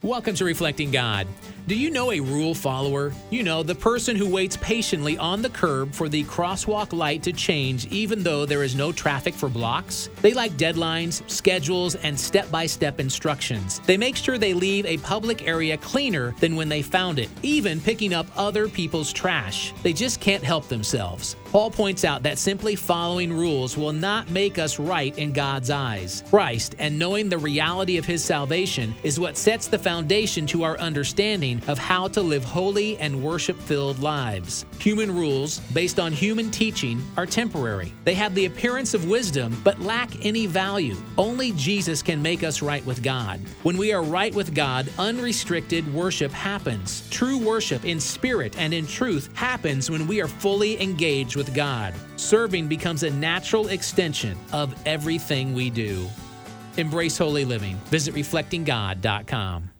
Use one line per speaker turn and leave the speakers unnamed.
Welcome to Reflecting God. Do you know a rule follower? You know, the person who waits patiently on the curb for the crosswalk light to change even though there is no traffic for blocks. They like deadlines, schedules, and step-by-step instructions. They make sure they leave a public area cleaner than when they found it, even picking up other people's trash. They just can't help themselves. Paul points out that simply following rules will not make us right in God's eyes. Christ, and knowing the reality of His salvation, is what sets the foundation to our understanding of how to live holy and worship-filled lives. Human rules, based on human teaching, are temporary. They have the appearance of wisdom, but lack any value. Only Jesus can make us right with God. When we are right with God, unrestricted worship happens. True worship in spirit and in truth happens when we are fully engaged with God. Serving becomes a natural extension of everything we do. Embrace holy living. Visit reflectinggod.com.